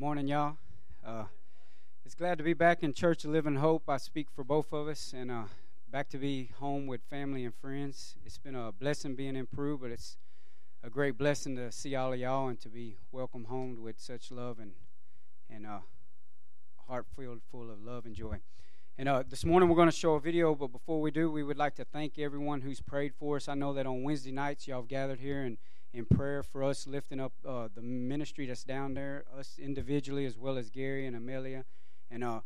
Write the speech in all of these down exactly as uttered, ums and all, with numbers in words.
Morning, y'all. Uh, it's glad to be back in Church of Living Hope. I speak for both of us, and uh, back to be home with family and friends. It's been a blessing being in Peru, but it's a great blessing to see all of y'all and to be welcomed home with such love and and uh, heart filled full of love and joy. And uh, this morning we're going to show a video, but before we do, we would like to thank everyone who's prayed for us. I know that on Wednesday nights y'all have gathered here and in prayer for us, lifting up uh, the ministry that's down there, us individually as well as Gary and Amelia. And uh,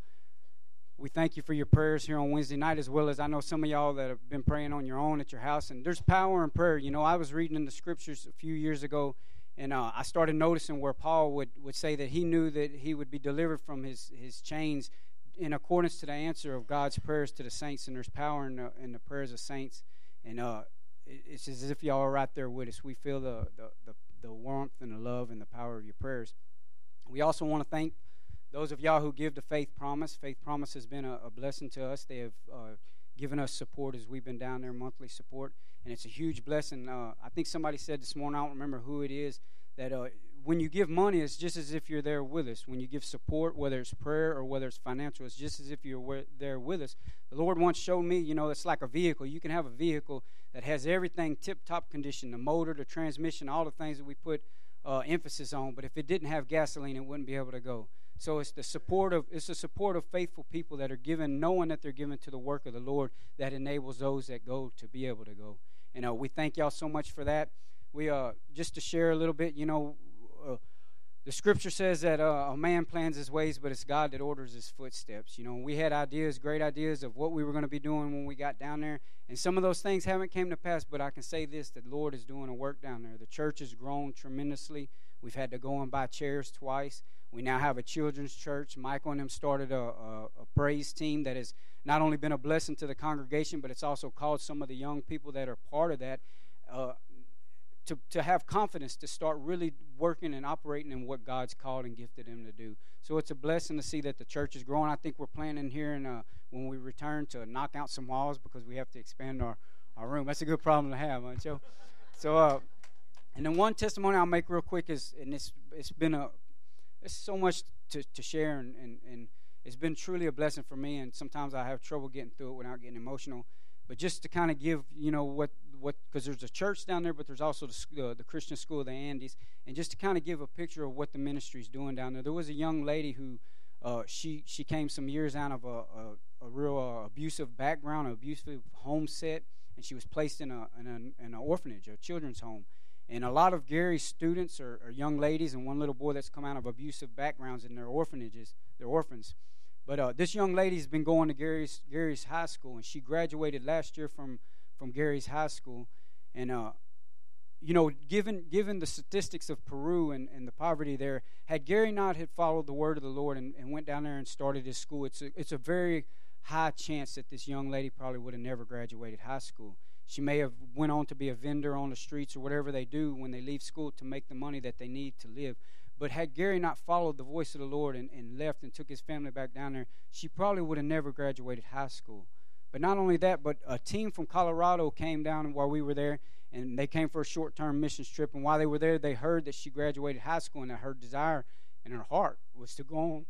we thank you for your prayers here on Wednesday night, as well as I know some of y'all that have been praying on your own at your house. And there's power in prayer. You know, I was reading in the scriptures a few years ago, and uh, I started noticing where Paul would, would say that he knew that he would be delivered from his, his chains in accordance to the answer of God's prayers to the saints. And there's power in the, in the prayers of saints. And uh it's as if y'all are right there with us. We feel the, the, the, the warmth and the love and the power of your prayers. We also want to thank those of y'all who give to Faith Promise. Faith Promise has been a, a blessing to us. They have uh, given us support as we've been down there, monthly support, and it's a huge blessing. Uh, I think somebody said this morning, I don't remember who it is, that uh, when you give money, it's just as if you're there with us. When you give support, whether it's prayer or whether it's financial, it's just as if you're there with us. The Lord once showed me, you know, it's like a vehicle. You can have a vehicle that has everything tip-top condition, the motor, the transmission, all the things that we put uh, emphasis on. But if it didn't have gasoline, it wouldn't be able to go. So it's the support of it's the support of faithful people that are given, knowing that they're given to the work of the Lord, that enables those that go to be able to go. And uh, we thank y'all so much for that. We uh just to share a little bit, you know, uh, the scripture says that uh, a man plans his ways, but it's God that orders his footsteps. You know, we had ideas, great ideas of what we were going to be doing when we got down there, and some of those things haven't came to pass. But I can say this: that the Lord is doing a work down there. The church has grown tremendously. We've had to go and buy chairs twice. We now have a children's church. Michael and them started a, a, a praise team that has not only been a blessing to the congregation, but it's also called some of the young people that are part of that uh, to, to have confidence to start really working and operating in what God's called and gifted them to do. So it's a blessing to see that the church is growing. I think we're planning here and uh, when we return to knock out some walls because we have to expand our, our room. That's a good problem to have, huh, Joe? So, uh, and then one testimony I'll make real quick is, and it's it's been a It's so much to, to share, and, and, and it's been truly a blessing for me, and sometimes I have trouble getting through it without getting emotional. But just to kind of give, you know, what, what because there's a church down there, but there's also the, uh, the Christian School of the Andes, and just to kind of give a picture of what the ministry is doing down there. There was a young lady who, uh, she she came some years out of a, a, a real uh, abusive background, an abusive home set, and she was placed in, a, in, a, in an orphanage, a children's home. And a lot of Gary's students are, are young ladies, and one little boy that's come out of abusive backgrounds in their orphanages. They're orphans. But uh, this young lady's been going to Gary's Gary's high school, and she graduated last year from, from Gary's high school. And, uh, you know, given given the statistics of Peru and, and the poverty there, had Gary not had followed the word of the Lord and, and went down there and started his school, it's a, it's a very high chance that this young lady probably would have never graduated high school. She may have went on to be a vendor on the streets or whatever they do when they leave school to make the money that they need to live. But had Gary not followed the voice of the Lord and, and left and took his family back down there, she probably would have never graduated high school. But not only that, but a team from Colorado came down while we were there, and they came for a short-term missions trip. And while they were there, they heard that she graduated high school, and that her desire in her heart was to go on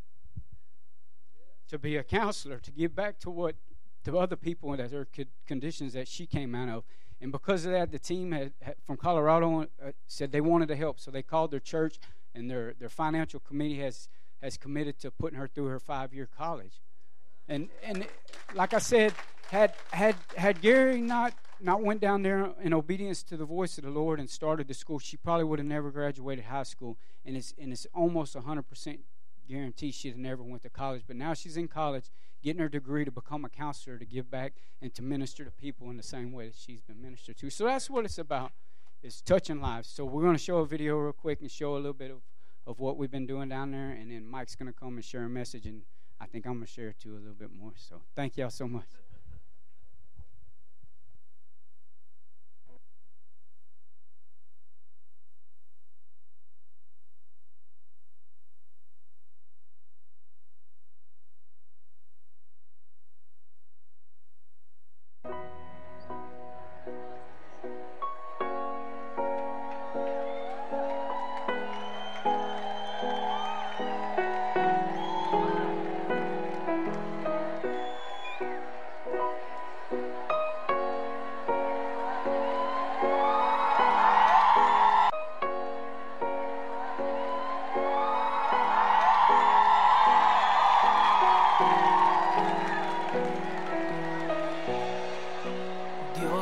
to be a counselor, to give back to what to other people that are conditions that she came out of. And because of that, the team had, had, from Colorado uh, said they wanted to help. So they called their church, and their, their financial committee has, has committed to putting her through her five-year college. And and like I said, had had had Gary not, not went down there in obedience to the voice of the Lord and started the school, she probably would have never graduated high school. And it's, and it's almost one hundred percent guarantee she'd have never went to college. But now she's in college, getting her degree to become a counselor, to give back and to minister to people in the same way that she's been ministered to. So that's what it's about, is touching lives. So we're going to show a video real quick and show a little bit of, of what we've been doing down there, and then Mike's going to come and share a message, and I think I'm going to share it too a little bit more. So thank y'all so much.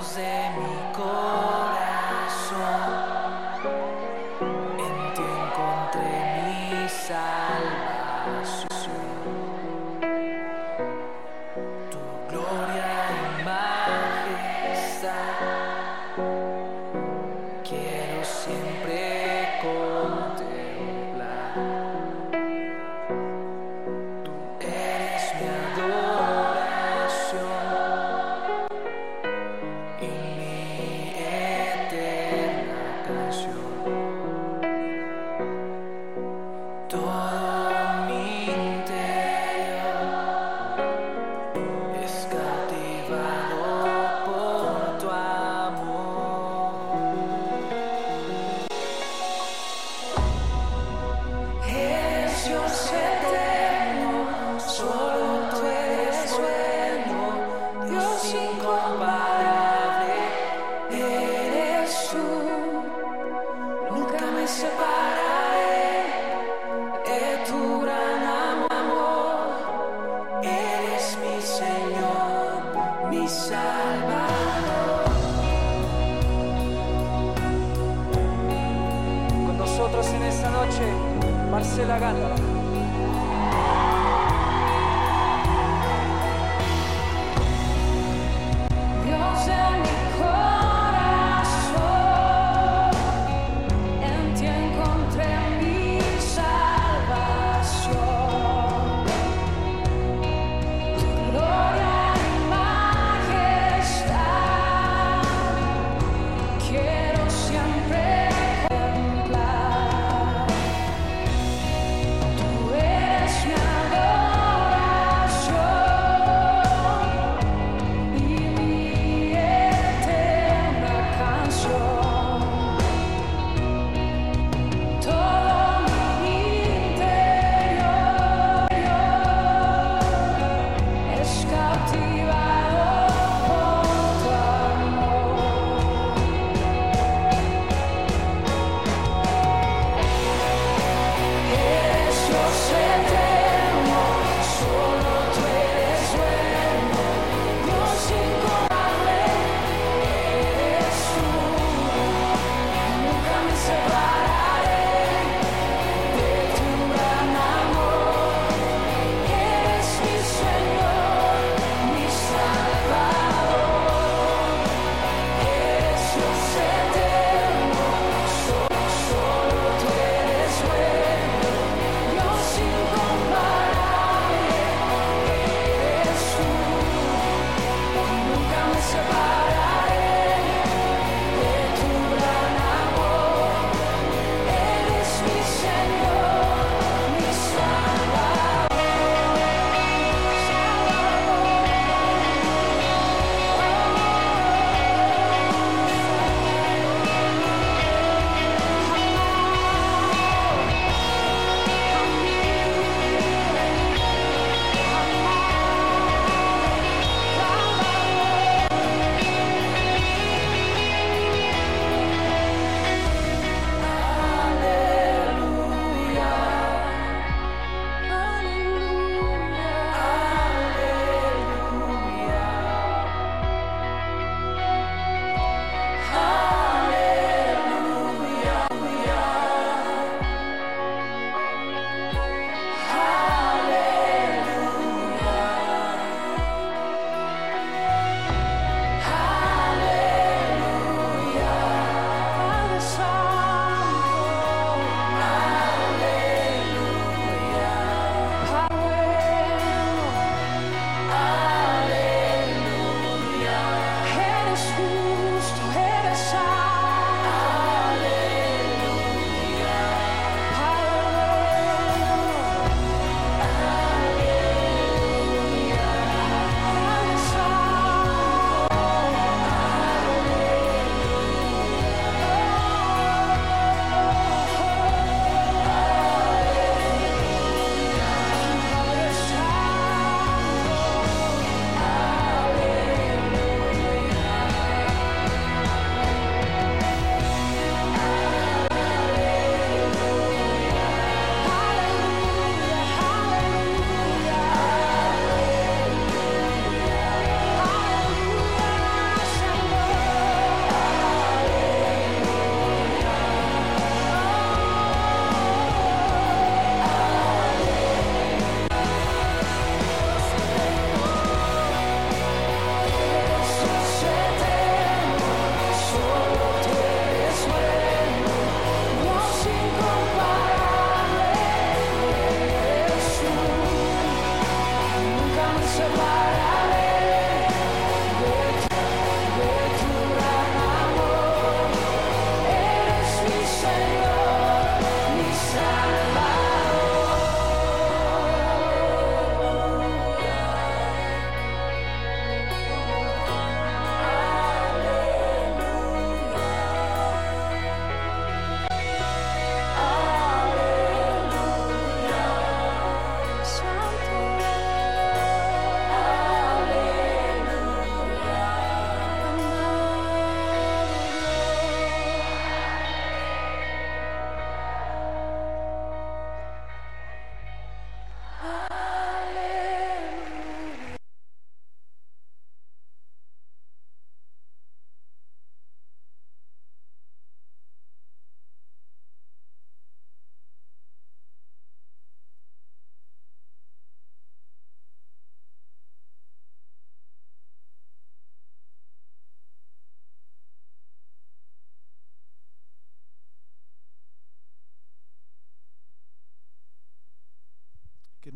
Dios de mi corazón, en ti encontré mi salvación. Tu gloria y majestad quiero siempre contemplar. Tú eres mi adoración y mi eterna canción. Todo mi interior es cautivado por tu amor. Eres Dios eterno, solo tú eres bueno, Dios incomparable, eres tú. Nunca me separaré de tu gran amor. Eres mi Señor, mi Salvador. Con nosotros en esta noche, Marcela Gándara. Dios de mi corazón, en ti encontré mi salvación. Tu gloria y majestad quiero siempre contemplar. Tu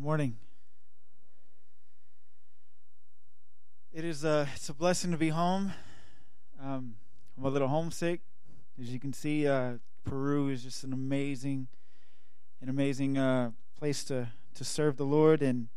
morning. It is a, it's a blessing to be home. Um, I'm a little homesick. As you can see, uh, Peru is just an amazing, an amazing uh, place to, to serve the Lord. And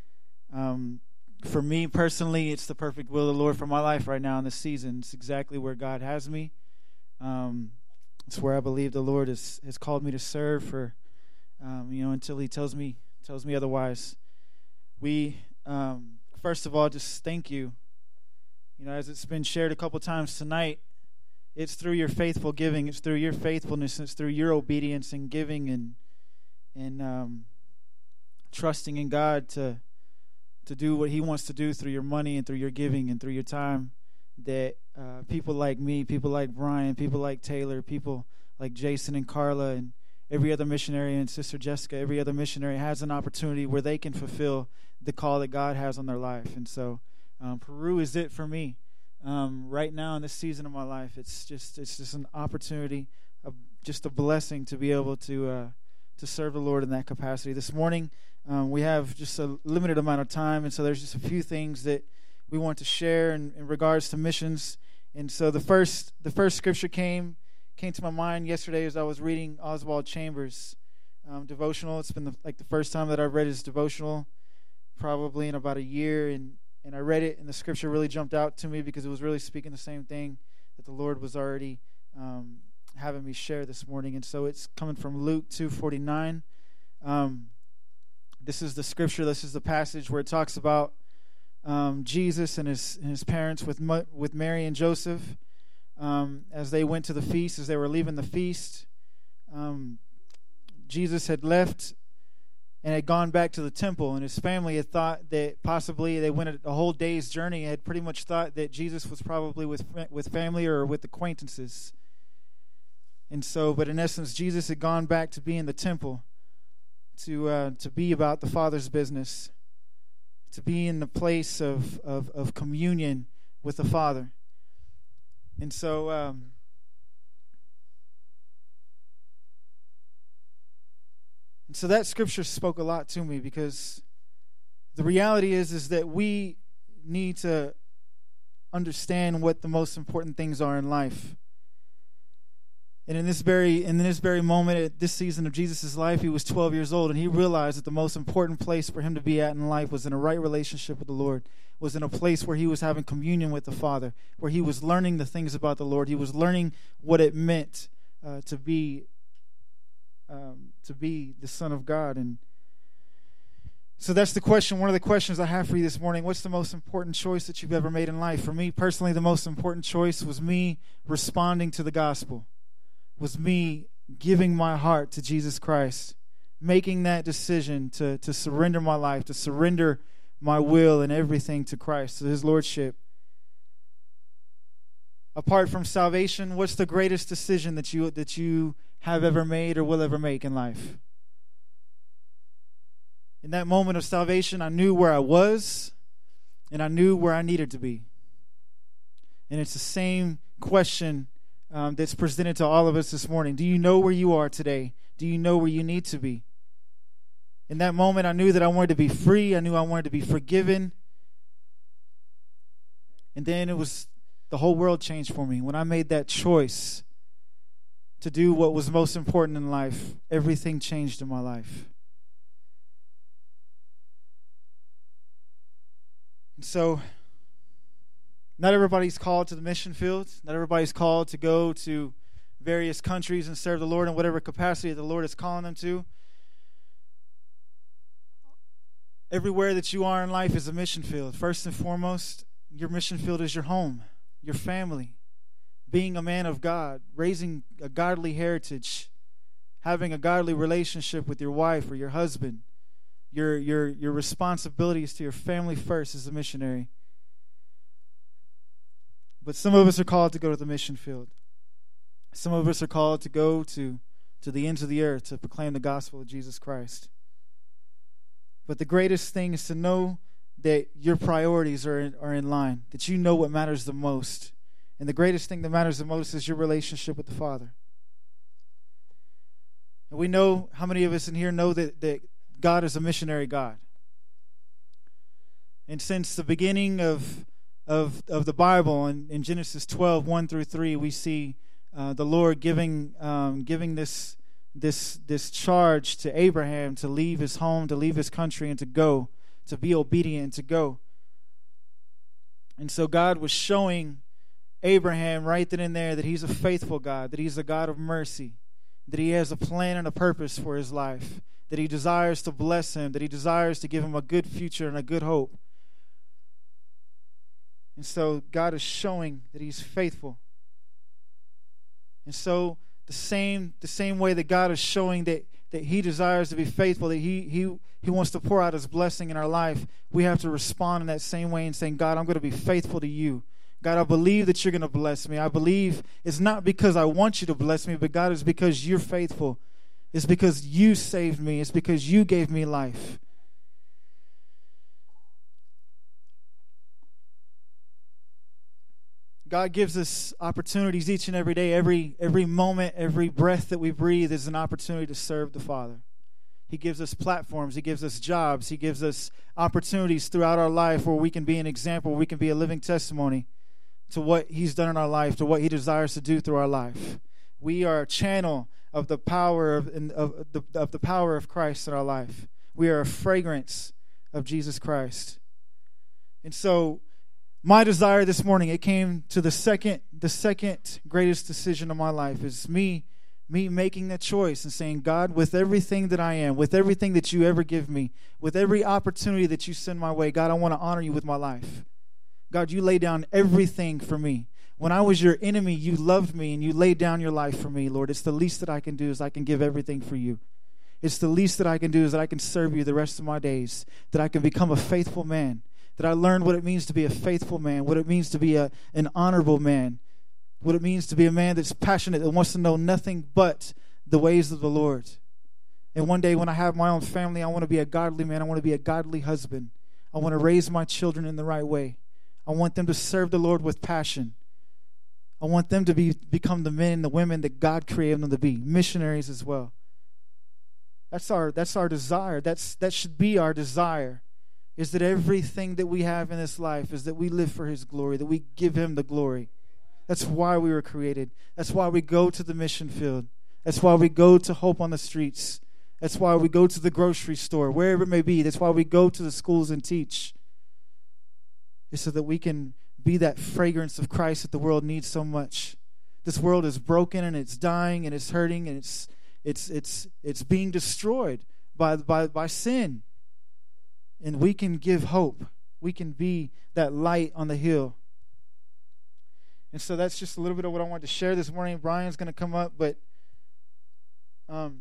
um, for me personally, it's the perfect will of the Lord for my life right now in this season. It's exactly where God has me. Um, it's where I believe the Lord has, has called me to serve for, um, you know, until He tells me tells me otherwise. We, um, first of all, just thank you. You know, as it's been shared a couple times tonight, it's through your faithful giving, it's through your faithfulness, it's through your obedience and giving and and um, trusting in God to to do what He wants to do through your money and through your giving and through your time, that uh, people like me, people like Brian, people like Taylor, people like Jason and Carla and every other missionary and Sister Jessica, every other missionary has an opportunity where they can fulfill the call that God has on their life. And so um, Peru is it for me. Um, right now in this season of my life, it's just it's just an opportunity, a, just a blessing to be able to uh, to serve the Lord in that capacity. This morning, um, we have just a limited amount of time, and so there's just a few things that we want to share in, in regards to missions. And so the first the first scripture came came to my mind yesterday as I was reading Oswald Chambers' um, devotional. It's been the, like the first time that I've read his devotional, probably in about a year, and and I read it, and the scripture really jumped out to me because it was really speaking the same thing that the Lord was already um, having me share this morning. And so it's coming from Luke two forty-nine. Um, this is the scripture. This is the passage where it talks about um, Jesus and his and his parents with with Mary and Joseph um, as they went to the feast, as they were leaving the feast. Um, Jesus had left and had gone back to the temple, and his family had thought that possibly they went a whole day's journey, had pretty much thought that Jesus was probably with with family or with acquaintances. And so, but in essence, Jesus had gone back to be in the temple, to uh, to be about the Father's business, to be in the place of, of, of communion with the Father. And so um And so that scripture spoke a lot to me, because the reality is is that we need to understand what the most important things are in life. And in this very in this very moment, at this season of Jesus' life, he was twelve years old, and he realized that the most important place for him to be at in life was in a right relationship with the Lord, was in a place where he was having communion with the Father, where he was learning the things about the Lord. He was learning what it meant uh, to be Um, to be the Son of God. And so that's the question. One of the questions I have for you this morning: what's the most important choice that you've ever made in life? For me personally, the most important choice was me responding to the gospel, was me giving my heart to Jesus Christ, making that decision to, to surrender my life, to surrender my will and everything to Christ, to his lordship. Apart from salvation, what's the greatest decision that you that you have ever made or will ever make in life? In that moment of salvation, I knew where I was, and I knew where I needed to be. And it's the same question um, that's presented to all of us this morning. Do you know where you are today? Do you know where you need to be? In that moment, I knew that I wanted to be free. I knew I wanted to be forgiven. And then it was the whole world changed for me. When I made that choice to do what was most important in life, everything changed in my life. And so, not everybody's called to the mission field. Not everybody's called to go to various countries and serve the Lord in whatever capacity the Lord is calling them to. Everywhere that you are in life is a mission field. First and foremost, your mission field is your home, your family, being a man of God, raising a godly heritage, having a godly relationship with your wife or your husband. Your your your responsibilities to your family first as a missionary. But some of us are called to go to the mission field. Some of us are called to go to, to the ends of the earth to proclaim the gospel of Jesus Christ. But the greatest thing is to know that your priorities are in, are in line, that you know what matters the most. And the greatest thing that matters the most is your relationship with the Father. And we know, how many of us in here know that, that God is a missionary God. And since the beginning of of of the Bible, in, in Genesis twelve, one through three, we see uh, the Lord giving um, giving this this this charge to Abraham to leave his home, to leave his country, and to go, to be obedient, and to go. And so God was showing Abraham right then and there that he's a faithful God, that he's a God of mercy, that he has a plan and a purpose for his life, that he desires to bless him, that he desires to give him a good future and a good hope. And so God is showing that he's faithful. And so the same the same way that God is showing that, that he desires to be faithful, that he he he wants to pour out his blessing in our life, we have to respond in that same way and saying, God, I'm going to be faithful to you. God, I believe that you're going to bless me. I believe it's not because I want you to bless me, but God, it's because you're faithful. It's because you saved me. It's because you gave me life. God gives us opportunities each and every day. Every every moment, every breath that we breathe is an opportunity to serve the Father. He gives us platforms. He gives us jobs. He gives us opportunities throughout our life where we can be an example, where we can be a living testimony to what he's done in our life, to what he desires to do through our life. We are a channel of the power of, of, the, of the power of Christ in our life. We are a fragrance of Jesus Christ. And so my desire this morning, it came to the second, the second greatest decision of my life, is me, me making that choice and saying, God, with everything that I am, with everything that you ever give me, with every opportunity that you send my way, God, I want to honor you with my life. God, you lay down everything for me. When I was your enemy, you loved me and you laid down your life for me, Lord. It's the least that I can do is I can give everything for you. It's the least that I can do is that I can serve you the rest of my days, that I can become a faithful man, that I learned what it means to be a faithful man, what it means to be a, an honorable man, what it means to be a man that's passionate, that wants to know nothing but the ways of the Lord. And one day when I have my own family, I want to be a godly man. I want to be a godly husband. I want to raise my children in the right way. I want them to serve the Lord with passion. I want them to be become the men and the women that God created them to be, missionaries as well. That's our that's our desire. That's that should be our desire, is that everything that we have in this life is that we live for his glory, that we give him the glory. That's why we were created. That's why we go to the mission field. That's why we go to Hope on the Streets. That's why we go to the grocery store, wherever it may be. That's why we go to the schools and teach. It's so that we can be that fragrance of Christ that the world needs so much. This world is broken and it's dying and it's hurting and it's it's it's it's being destroyed by by by sin. And we can give hope. We can be that light on the hill. And so that's just a little bit of what I wanted to share this morning. Brian's going to come up, but um,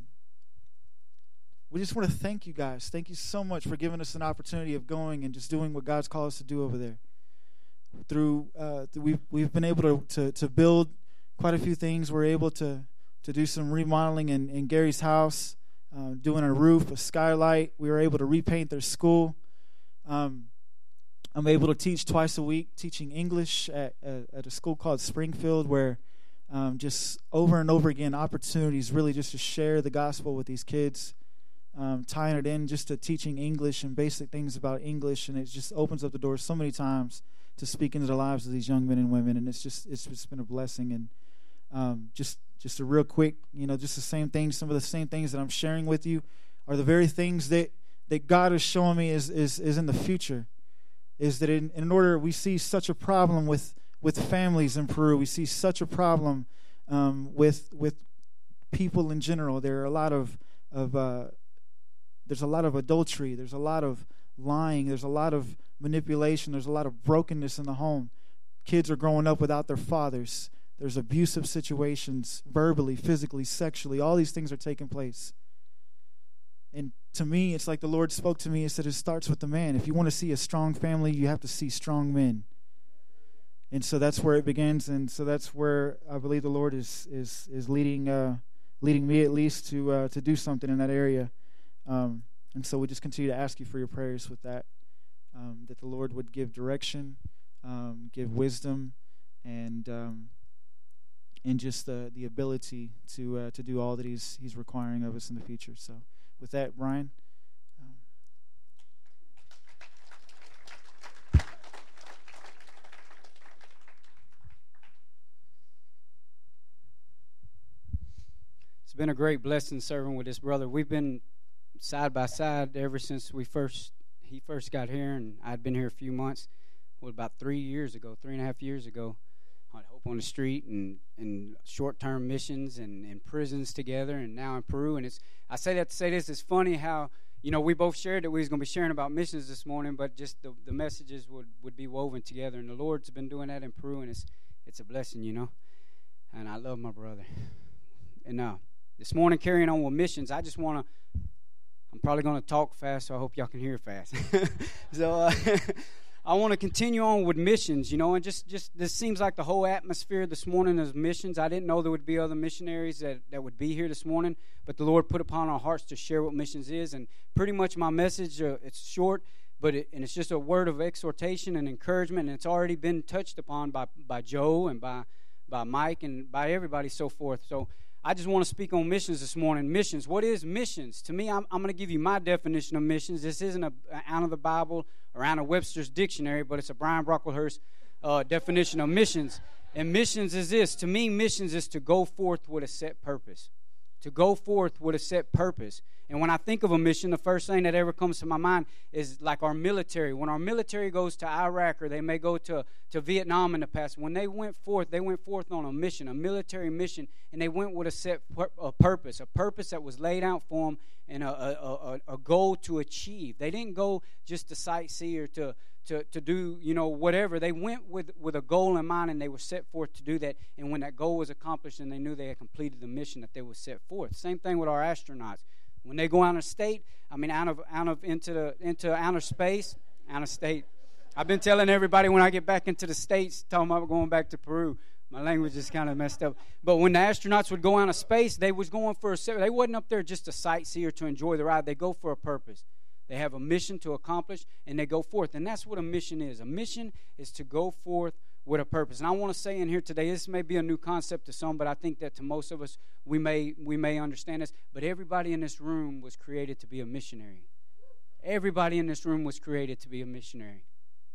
we just want to thank you guys. Thank you so much for giving us an opportunity of going and just doing what God's called us to do over there. Through, uh, we've we've been able to, to to build quite a few things. We're able to to do some remodeling in, in Gary's house, uh, doing a roof, a skylight. We were able to repaint their school. Um, I'm able to teach twice a week, teaching English at at, at a school called Springfield, where um, just over and over again opportunities really just to share the gospel with these kids. Um, tying it in just to teaching English and basic things about English, and it just opens up the doors so many times to speak into the lives of these young men and women, and it's just it's just been a blessing. And um, just just a real quick, you know, just the same things, some of the same things that I'm sharing with you are the very things that, that God is showing me is is is in the future. Is that in, in order we see such a problem with, with families in Peru, we see such a problem um, with with people in general. There are a lot of of uh, There's a lot of adultery. There's a lot of lying. There's a lot of manipulation. There's a lot of brokenness in the home. Kids are growing up without their fathers. There's abusive situations, verbally, physically, sexually. All these things are taking place. And to me, it's like the Lord spoke to me and said, it starts with the man. If you want to see a strong family, you have to see strong men. And so that's where it begins. And so that's where I believe the Lord is is is leading uh, leading me at least to uh, to do something in that area. Um, and so we just continue to ask you for your prayers with that, um, that the Lord would give direction, um, give wisdom, and um, and just the the ability to uh, to do all that He's He's requiring of us in the future. So, with that, Brian, It's been a great blessing serving with this brother. We've been side by side ever since we first he first got here, and I'd been here a few months. What, about three years ago, three and a half years ago, on Hope on the Street and, and short-term missions and, and prisons together, and now in Peru. And it's I say that to say this. It's funny how, you know, we both shared that we was going to be sharing about missions this morning, but just the, the messages would, would be woven together. And the Lord's been doing that in Peru, and it's it's a blessing, you know. And I love my brother. And uh, this morning, carrying on with missions, I just want to, I'm probably going to talk fast, so I hope y'all can hear fast. so uh, I want to continue on with missions, you know, and just, just this seems like the whole atmosphere this morning is missions. I didn't know there would be other missionaries that, that would be here this morning, but the Lord put upon our hearts to share what missions is. And pretty much my message, uh, it's short, but it, and it's just a word of exhortation and encouragement, and it's already been touched upon by, by Joe and by, by Mike and by everybody, so forth. So I just want to speak on missions this morning. Missions. What is missions? To me, I'm, I'm going to give you my definition of missions. This isn't a, out of the Bible or out of Webster's dictionary, but it's a Brian Brocklehurst uh, definition of missions. And missions is this. To me, missions is to go forth with a set purpose. To go forth with a set purpose. And when I think of a mission, the first thing that ever comes to my mind is like our military. When our military goes to Iraq, or they may go to, to Vietnam in the past, when they went forth, they went forth on a mission, a military mission, and they went with a set pur- a purpose, a purpose that was laid out for them and a, a, a, a goal to achieve. They didn't go just to sightsee or to, to, to do, you know, whatever. They went with, with a goal in mind, and they were set forth to do that. And when that goal was accomplished and they knew they had completed the mission that they were set forth. Same thing with our astronauts. When they go out of state, I mean, out of out of into the into outer space, out of state. I've been telling everybody when I get back into the States, talking about going back to Peru. My language is kind of messed up. But when the astronauts would go out of space, they was going for a. They wasn't up there just to sightsee or to enjoy the ride. They go for a purpose. They have a mission to accomplish, and they go forth. And that's what a mission is. A mission is to go forth with a purpose. And I want to say in here today, this may be a new concept to some, but I think that to most of us, we may we may understand this. But everybody in this room was created to be a missionary. Everybody in this room was created to be a missionary.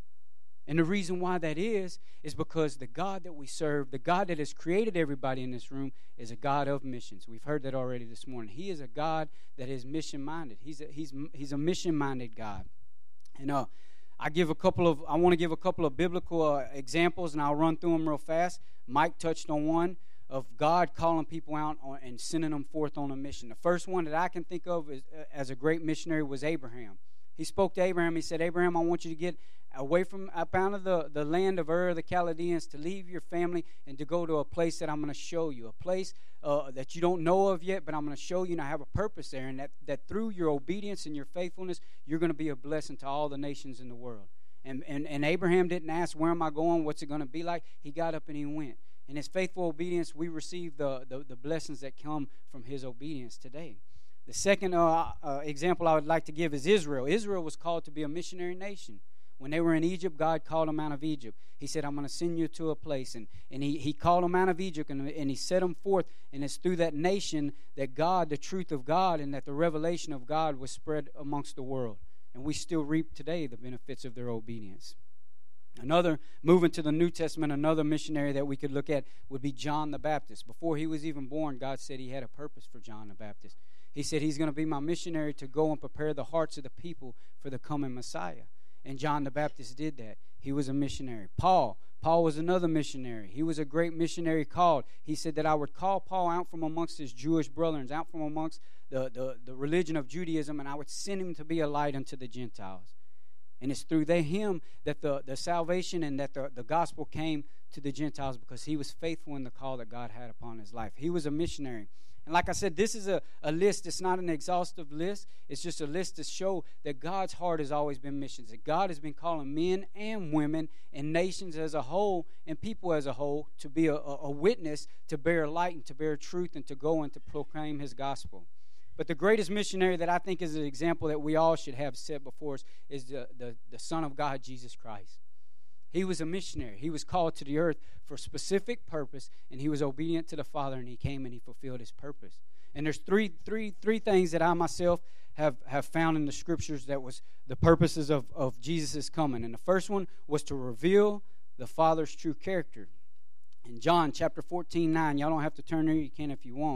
And the reason why that is, is because the God that we serve, the God that has created everybody in this room, is a God of missions. We've heard that already this morning. He is a God that is mission-minded. He's a, he's he's a mission-minded God. And uh, I give a couple of. I want to give a couple of biblical uh, examples, and I'll run through them real fast. Mike touched on one of God calling people out on, and sending them forth on a mission. The first one that I can think of is, uh, as a great missionary was Abraham. He spoke to Abraham. He said, Abraham, I want you to get away from up out of the, the land of Ur of the Chaldeans, to leave your family and to go to a place that I'm going to show you, a place uh, that you don't know of yet, but I'm going to show you, and I have a purpose there, and that, that through your obedience and your faithfulness, you're going to be a blessing to all the nations in the world. And, and, and Abraham didn't ask, where am I going? What's it going to be like? He got up and he went. In his faithful obedience, we receive the, the, the blessings that come from his obedience today. The second uh, uh, example I would like to give is Israel. Israel was called to be a missionary nation. When they were in Egypt, God called them out of Egypt. He said, I'm going to send you to a place. And, and he, he called them out of Egypt, and, and he set them forth. And it's through that nation that God, the truth of God, and that the revelation of God was spread amongst the world. And we still reap today the benefits of their obedience. Another, moving to the New Testament, another missionary that we could look at would be John the Baptist. Before he was even born, God said he had a purpose for John the Baptist. He said he's going to be my missionary to go and prepare the hearts of the people for the coming Messiah. And John the Baptist did that. He was a missionary. Paul. Paul was another missionary. He was a great missionary called. He said that I would call Paul out from amongst his Jewish brethren, out from amongst the, the, the religion of Judaism, and I would send him to be a light unto the Gentiles. And it's through the, him that the, the salvation and that the, the gospel came to the Gentiles, because he was faithful in the call that God had upon his life. He was a missionary. And like I said, this is a, a list. It's not an exhaustive list. It's just a list to show that God's heart has always been missions. That God has been calling men and women and nations as a whole and people as a whole to be a, a witness, to bear light and to bear truth and to go and to proclaim his gospel. But the greatest missionary that I think is an example that we all should have set before us is the, the, the Son of God, Jesus Christ. He was a missionary. He was called to the earth for a specific purpose, and he was obedient to the Father, and he came and he fulfilled his purpose. And there's three, three, three things that I myself have, have found in the scriptures that was the purposes of, of Jesus' coming. And the first one was to reveal the Father's true character. In John chapter fourteen, nine, y'all don't have to turn there, you can if you want.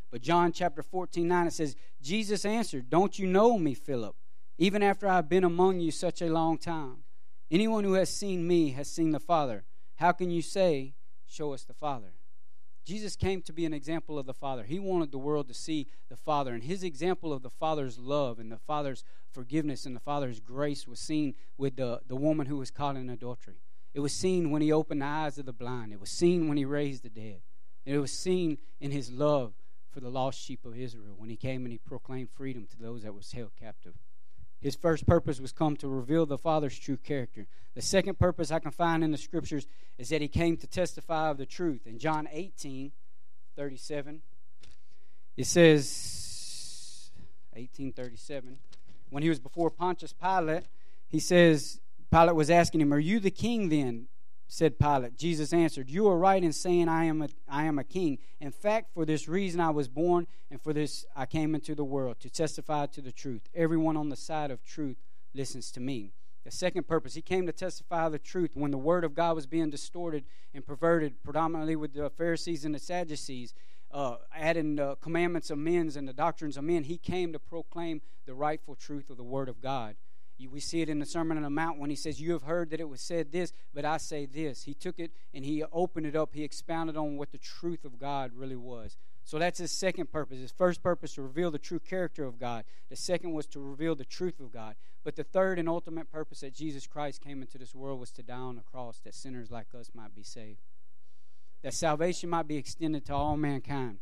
But John chapter fourteen, nine, it says, Jesus answered, don't you know me, Philip, even after I have been among you such a long time? Anyone who has seen me has seen the Father. How can you say, show us the Father? Jesus came to be an example of the Father. He wanted the world to see the Father. And his example of the Father's love and the Father's forgiveness and the Father's grace was seen with the, the woman who was caught in adultery. It was seen when he opened the eyes of the blind. It was seen when he raised the dead. And it was seen in his love for the lost sheep of Israel when he came and he proclaimed freedom to those that was held captive. His first purpose was come to reveal the Father's true character. The second purpose I can find in the Scriptures is that he came to testify of the truth. In John eighteen, thirty-seven, it says, eighteen thirty-seven, when he was before Pontius Pilate, he says, Pilate was asking him, are you the king then? Said Pilate. Jesus answered, you are right in saying I am a, I am a king. In fact, for this reason I was born, and for this I came into the world, to testify to the truth. Everyone on the side of truth listens to me. The second purpose, he came to testify the truth. When the word of God was being distorted and perverted, predominantly with the Pharisees and the Sadducees, uh, adding the commandments of men and the doctrines of men, he came to proclaim the rightful truth of the word of God. We see it in the Sermon on the Mount when he says, you have heard that it was said this, but I say this. He took it and he opened it up. He expounded on what the truth of God really was. So that's his second purpose. His first purpose, to reveal the true character of God. The second was to reveal the truth of God. But the third and ultimate purpose that Jesus Christ came into this world was to die on the cross that sinners like us might be saved. That salvation might be extended to all mankind.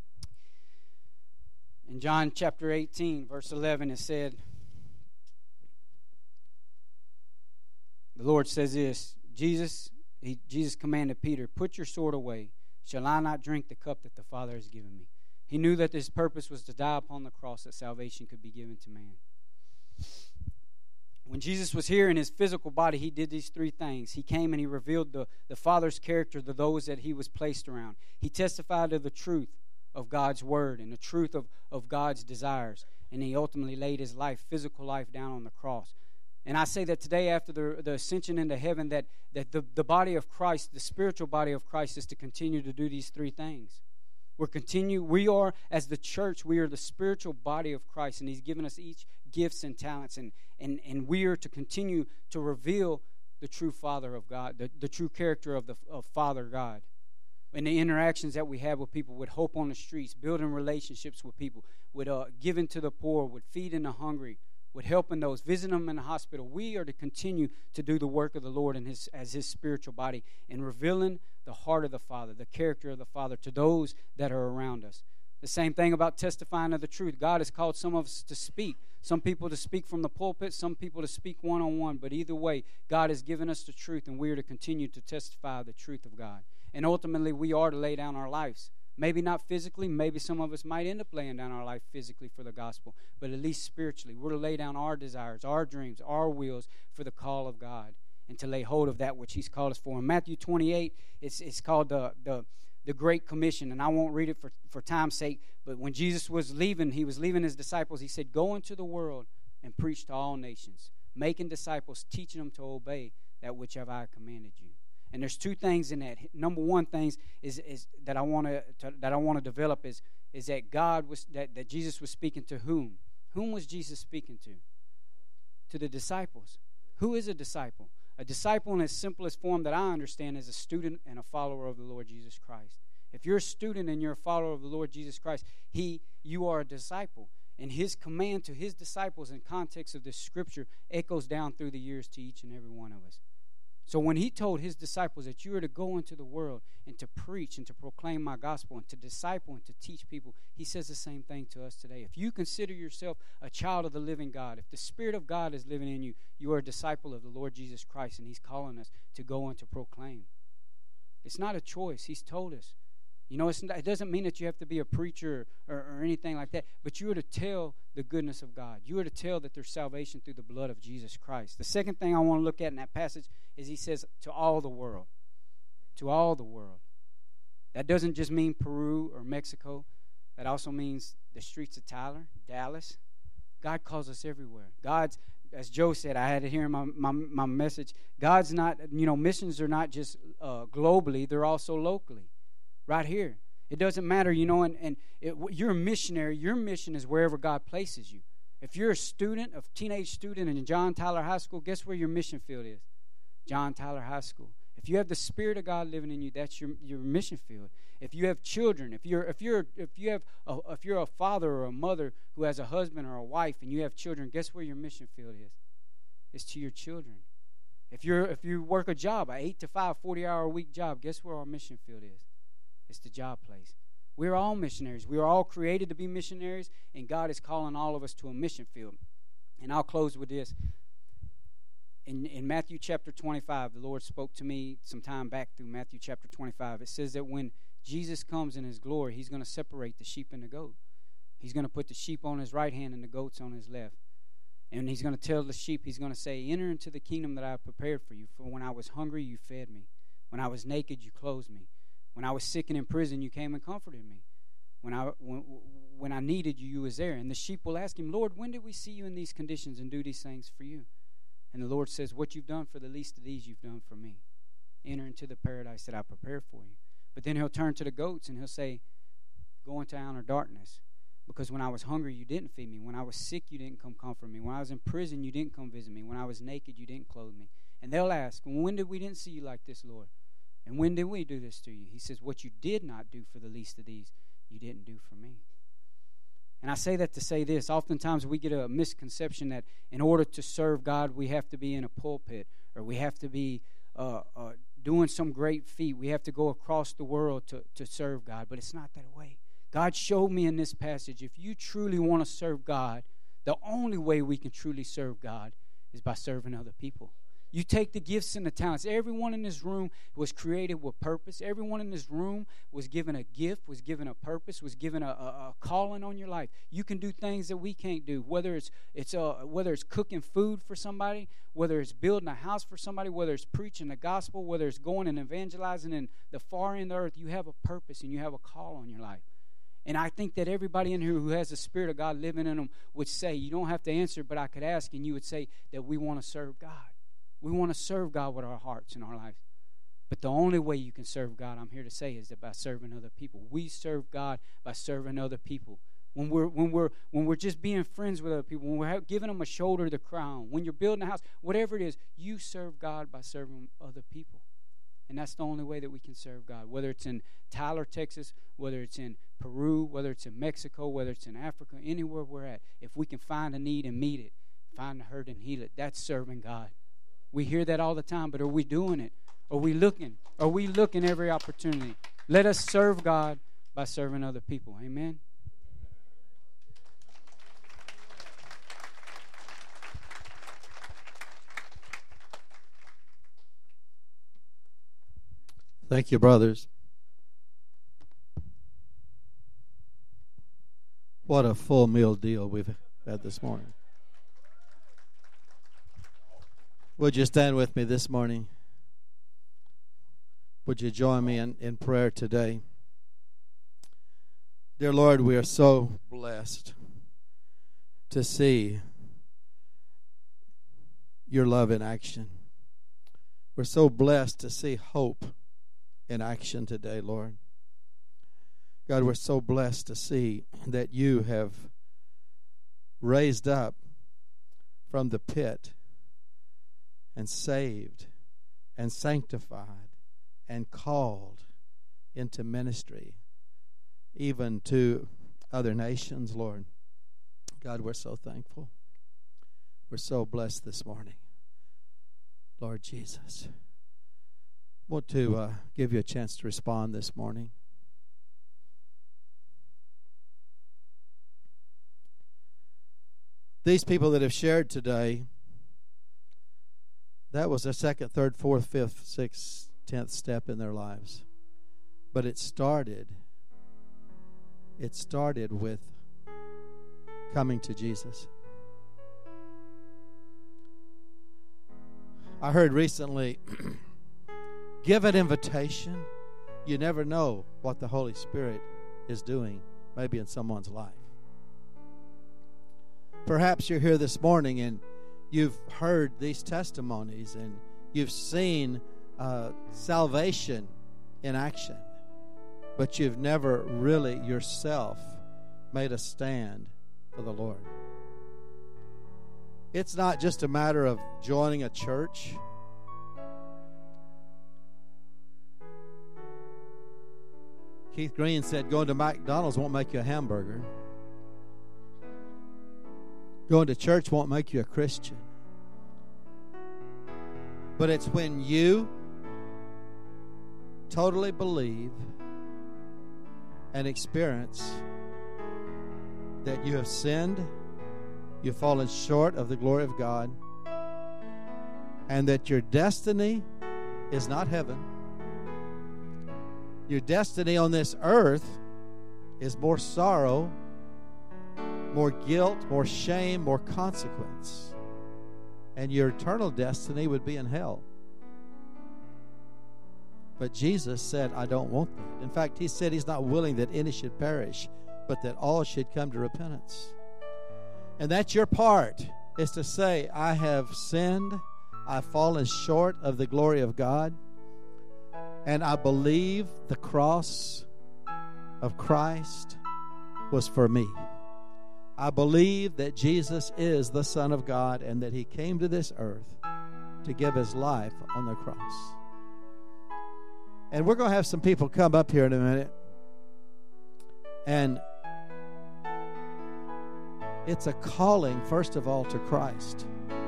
In John chapter eighteen, verse eleven, it said, the Lord says this, Jesus, he, Jesus commanded Peter, put your sword away. Shall I not drink the cup that the Father has given me? He knew that his purpose was to die upon the cross that salvation could be given to man. When Jesus was here in his physical body, he did these three things. He came and he revealed the, the Father's character to those that he was placed around. He testified to the truth of God's word and the truth of, of God's desires. And he ultimately laid his life, physical life, down on the cross. And I say that today after the, the ascension into heaven, that, that the, the body of Christ, the spiritual body of Christ, is to continue to do these three things. We're continue, we are, as the church, we are the spiritual body of Christ, and he's given us each gifts and talents, and, and, and we are to continue to reveal the true Father of God, the, the true character of the of Father God. And the interactions that we have with people, with hope on the streets, building relationships with people, with uh, giving to the poor, with feeding the hungry, with helping those, visiting them in the hospital. We are to continue to do the work of the Lord in his, as his spiritual body, and revealing the heart of the Father, the character of the Father to those that are around us. The same thing about testifying of the truth. God has called some of us to speak. Some people to speak from the pulpit, some people to speak one-on-one. But either way, God has given us the truth, and we are to continue to testify the truth of God. And ultimately, we are to lay down our lives. Maybe not physically. Maybe some of us might end up laying down our life physically for the gospel. But at least spiritually, we're to lay down our desires, our dreams, our wills for the call of God, and to lay hold of that which he's called us for. In Matthew twenty-eight, it's it's called the the, the Great Commission. And I won't read it for, for time's sake. But when Jesus was leaving, he was leaving his disciples. He said, go into the world and preach to all nations, making disciples, teaching them to obey that which have I commanded you. And there's two things in that. Number one things is is that I want to that I want to develop is is that God was that, that Jesus was speaking to whom? Whom was Jesus speaking to? To the disciples. Who is a disciple? A disciple in its simplest form that I understand is a student and a follower of the Lord Jesus Christ. If you're a student and you're a follower of the Lord Jesus Christ, he you are a disciple. And his command to his disciples in context of this scripture echoes down through the years to each and every one of us. So when he told his disciples that you are to go into the world and to preach and to proclaim my gospel and to disciple and to teach people, he says the same thing to us today. If you consider yourself a child of the living God, if the Spirit of God is living in you, you are a disciple of the Lord Jesus Christ, and he's calling us to go and to proclaim. It's not a choice. He's told us. You know, it's not, it doesn't mean that you have to be a preacher or, or anything like that, but you are to tell the goodness of God. You are to tell that there's salvation through the blood of Jesus Christ. The second thing I want to look at in that passage is he says, to all the world. To all the world. That doesn't just mean Peru or Mexico. That also means the streets of Tyler, Dallas. God calls us everywhere. God's, as Joe said, I had it here in my, my, my message, God's not, you know, missions are not just uh, globally, they're also locally. Right here. It doesn't matter, you know, and, and it, you're a missionary. Your mission is wherever God places you. If you're a student, a teenage student in John Tyler High School, guess where your mission field is? John Tyler High School. If you have the Spirit of God living in you, that's your your mission field. If you have children, if you're if you're if you have a, if you're a father or a mother who has a husband or a wife and you have children, guess where your mission field is? It's to your children. If you're if you work a job, an eight to five, forty hour a week job, guess where our mission field is? It's the job place. We're all missionaries. We are all created to be missionaries, and God is calling all of us to a mission field. And I'll close with this. In, in Matthew chapter twenty-five, the Lord spoke to me some time back through Matthew chapter twenty-five. It says that when Jesus comes in his glory, he's going to separate the sheep and the goat. He's going to put the sheep on his right hand and the goats on his left. And he's going to tell the sheep, he's going to say, enter into the kingdom that I have prepared for you. For when I was hungry, you fed me. When I was naked, you clothed me. When I was sick and in prison, you came and comforted me. When I when, when I needed you, you was there. And the sheep will ask him, Lord, when did we see you in these conditions and do these things for you? And the Lord says, what you've done for the least of these, you've done for me. Enter into the paradise that I prepared for you. But then he'll turn to the goats and he'll say, go into outer darkness. Because when I was hungry, you didn't feed me. When I was sick, you didn't come comfort me. When I was in prison, you didn't come visit me. When I was naked, you didn't clothe me. And they'll ask, when did we didn't see you like this, Lord? And when did we do this to you? He says, what you did not do for the least of these, you didn't do for me. And I say that to say this. Oftentimes we get a misconception that in order to serve God, we have to be in a pulpit or we have to be uh, uh, doing some great feat. We have to go across the world to, to serve God. But it's not that way. God showed me in this passage, if you truly want to serve God, the only way we can truly serve God is by serving other people. You take the gifts and the talents. Everyone in this room was created with purpose. Everyone in this room was given a gift, was given a purpose, was given a, a, a calling on your life. You can do things that we can't do, whether it's it's uh, whether it's cooking food for somebody, whether it's building a house for somebody, whether it's preaching the gospel, whether it's going and evangelizing in the far end of the earth. You have a purpose and you have a call on your life. And I think that everybody in here who has the Spirit of God living in them would say, you don't have to answer, but I could ask, and you would say that we want to serve God. We want to serve God with our hearts and our lives. But the only way you can serve God, I'm here to say, is that by serving other people. We serve God by serving other people. When we're when we're when we're just being friends with other people, when we're giving them a shoulder to cry on, when you're building a house, whatever it is, you serve God by serving other people. And that's the only way that we can serve God. Whether it's in Tyler, Texas, whether it's in Peru, whether it's in Mexico, whether it's in Africa, anywhere we're at, if we can find a need and meet it, find the hurt and heal it, that's serving God. We hear that all the time, but are we doing it? Are we looking? Are we looking every opportunity? Let us serve God by serving other people. Amen? Thank you, brothers. What a full meal deal we've had this morning. Would you stand with me this morning? Would you join me in, in prayer today? Dear Lord, we are so blessed to see your love in action. We're so blessed to see hope in action today, Lord. God, we're so blessed to see that you have raised up from the pit and saved and sanctified and called into ministry, even to other nations, Lord. God, we're so thankful. We're so blessed this morning. Lord Jesus, I want to uh, give you a chance to respond this morning. These people that have shared today, that was their second, third, fourth, fifth, sixth, tenth step in their lives. But it started, it started with coming to Jesus. I heard recently, give an invitation. You never know what the Holy Spirit is doing, maybe in someone's life. Perhaps you're here this morning and you've heard these testimonies and you've seen uh, salvation in action. but you've never really yourself made a stand for the Lord. It's not just a matter of joining a church. Keith Green said going to McDonald's won't make you a hamburger. Going to church won't make you a Christian. But it's when you totally believe and experience that you have sinned, you've fallen short of the glory of God, and that your destiny is not heaven. Your destiny on this earth is more sorrow, more guilt, more shame, more consequence. And your eternal destiny would be in hell. But Jesus said, I don't want that. In fact, he said he's not willing that any should perish, but that all should come to repentance. And that's your part, is to say, I have sinned, I've fallen short of the glory of God, and I believe the cross of Christ was for me. I believe that Jesus is the Son of God and that he came to this earth to give his life on the cross. And we're going to have some people come up here in a minute. And it's a calling, first of all, to Christ.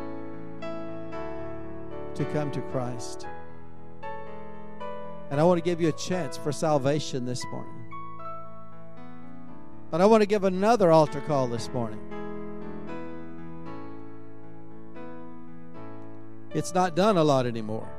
To come to Christ. And I want to give you a chance for salvation this morning. But I want to give another altar call this morning. It's not done a lot anymore.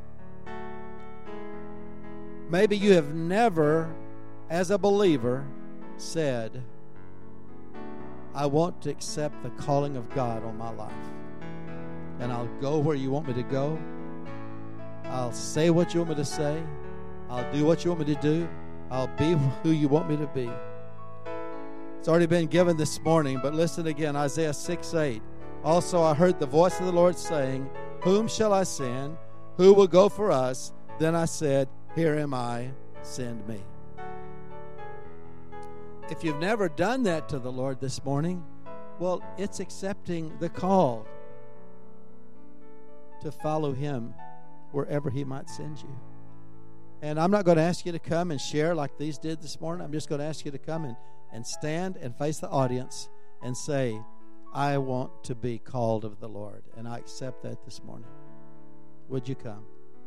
Maybe you have never, as a believer, said, I want to accept the calling of God on my life. And I'll go where you want me to go. I'll say what you want me to say. I'll do what you want me to do. I'll be who you want me to be. It's already been given this morning, but listen again, Isaiah six eight. Also I heard the voice of the Lord saying, whom shall I send? Who will go for us? Then I said, here am I, send me. If you've never done that to the Lord this morning, well, it's accepting the call to follow him wherever he might send you. And I'm not going to ask you to come and share like these did this morning. I'm just going to ask you to come and, and stand and face the audience and say, I want to be called of the Lord. And I accept that this morning. Would you come?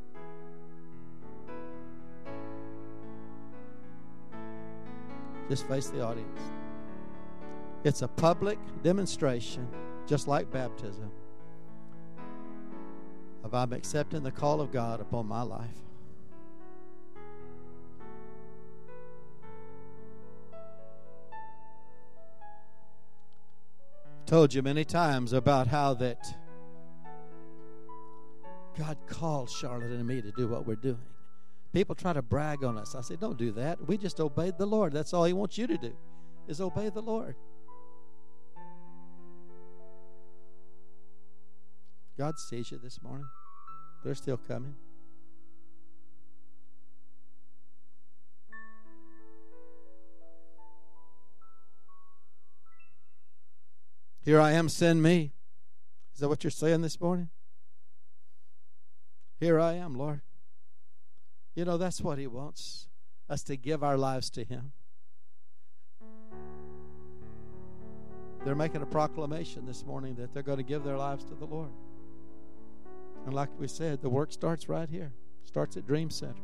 Just face the audience. It's a public demonstration, just like baptism, of I'm accepting the call of God upon my life. I've told you many times about how that God called Charlotte and me to do what we're doing. People try to brag on us. I say, don't do that. We just obeyed the Lord. That's all he wants you to do, is obey the Lord. God sees you this morning. They're still coming. Here I am, send me. Is that what you're saying this morning? Here I am, Lord. You know, that's what he wants, us to give our lives to him. They're making a proclamation this morning that they're going to give their lives to the Lord. And like we said, the work starts right here. Starts at Dream Center.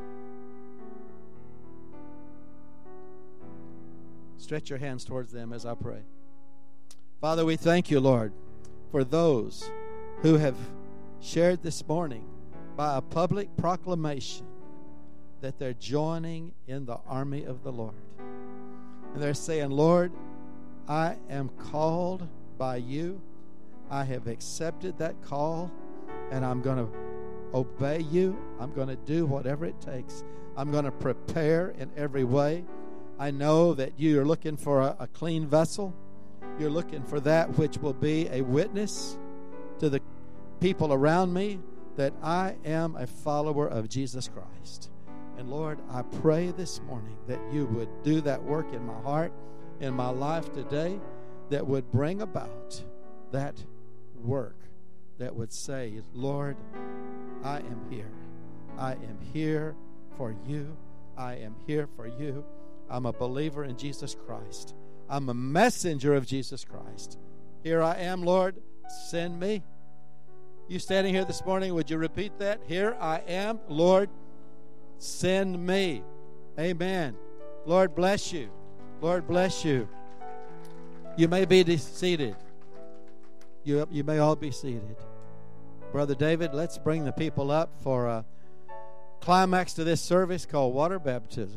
Stretch your hands towards them as I pray. Father, we thank you, Lord, for those who have shared this morning by a public proclamation that they're joining in the army of the Lord. And they're saying, Lord, I am called by you. I have accepted that call, and I'm going to obey you. I'm going to do whatever it takes. I'm going to prepare in every way. I know that you are looking for a, a clean vessel. You're looking for that which will be a witness to the people around me that I am a follower of Jesus Christ. And Lord, I pray this morning that you would do that work in my heart, in my life today, that would bring about that work that would say, Lord, I am here. I am here for you. I am here for you. I'm a believer in Jesus Christ. I'm a messenger of Jesus Christ. Here I am, Lord. Send me. You standing here this morning, would you repeat that? Here I am, Lord. Send me. Amen. Lord bless you. Lord bless you. You may be seated. You, you may all be seated. Brother David, let's bring the people up for a climax to this service called water baptism.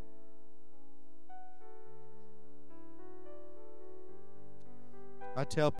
I tell